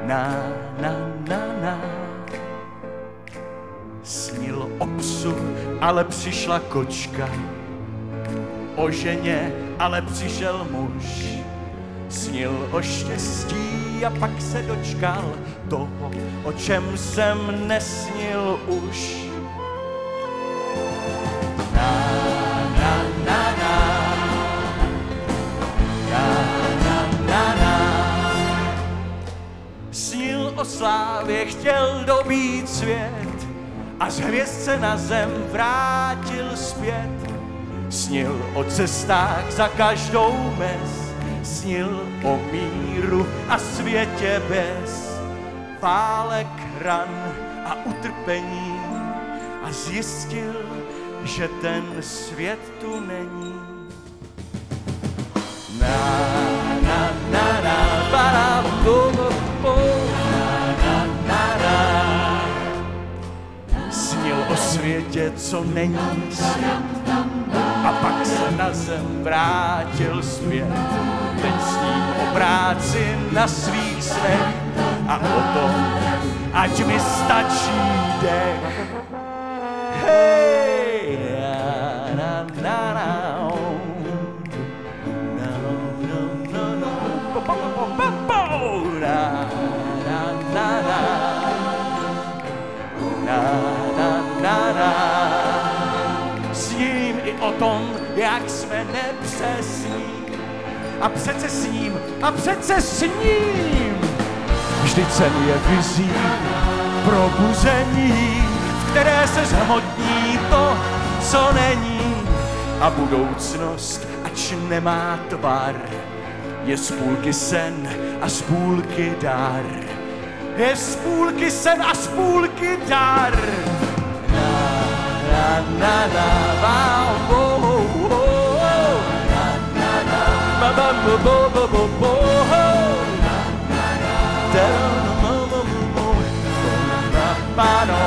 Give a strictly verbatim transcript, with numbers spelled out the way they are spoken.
na, na, na, na. Snil o psu, ale přišla kočka, o ženě, ale přišel muž. Snil o štěstí a pak se dočkal toho, o čem jsem nesnil už. Na, na, na, na. Na, na, na, na. Snil o slávě, chtěl dobít svět a z hvězd se na zem vrátil zpět. Snil o cestách za každou mez, snil o míru a světě bez válek, ran a utrpení a zjistil, že ten svět tu není. Na, na, na, na, para, bo, bo, bo, na, na, na, na. Snil o světě, co není svět, a pak se na zem vrátil zpět. Teď sním o práci na svých snech a o tom, ať mi stačí dech. Hej, na, na, na, na, no, no, no, po, po, po, po, po, na, na, na, na, na, na, na, na. Sním i o tom, jak jsme nepřesní. A přece s ním, a přece s ním. Vždyť sen je vizí probuzení, v které se zhmotní to, co není. A budoucnost, ač nemá tvar, je z půlky sen a z půlky dar. Je z půlky sen a z půlky dar. Na, na, na, na, oh, oh, oh. Na, na, na, ba, ba, ba, ba, ba, ba, ba, oh. Da, da, da, da, da, da, da, da, da, da, da,